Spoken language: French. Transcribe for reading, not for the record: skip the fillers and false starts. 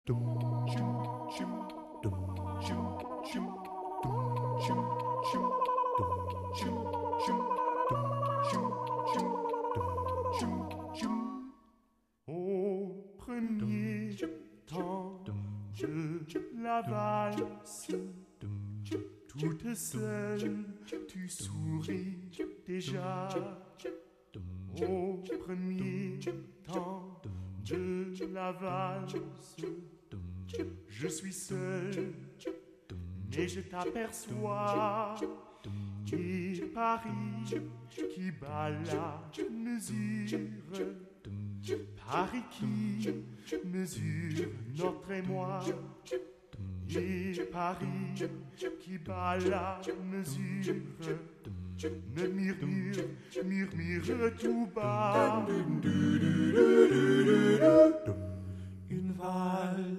Au premier temps de la valse, toute seule, tu souris déjà. Au premier temps de la valse, je suis seul, mais je t'aperçois. Et Paris qui bat la mesure, Paris qui mesure notre émoi. Et Paris qui bat la mesure me murmure tout bas une valse.